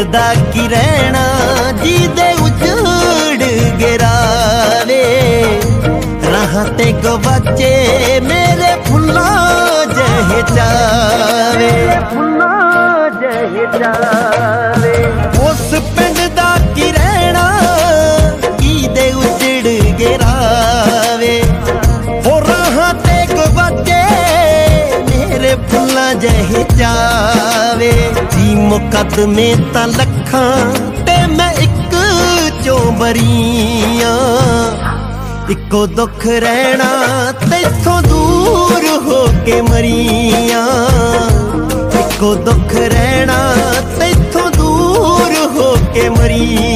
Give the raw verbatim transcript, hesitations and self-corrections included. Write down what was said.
दा की रहना जी दे उजड़ गिरावे राह ते गवाचे मेरे फुल्ला जहे जावे फुल्ला जहे जावे उस पिंड दा की रहना जी दे उजड़ गिरावे हो राह ते गवाचे मेरे फुल्ला जहे जावे जी मुकदमे ता लखां ते मैं इक चो बरियां इको दुख रहना तैथों दूर हो के मरियां इको दुख रहना तैथों दूर हो के मरियां।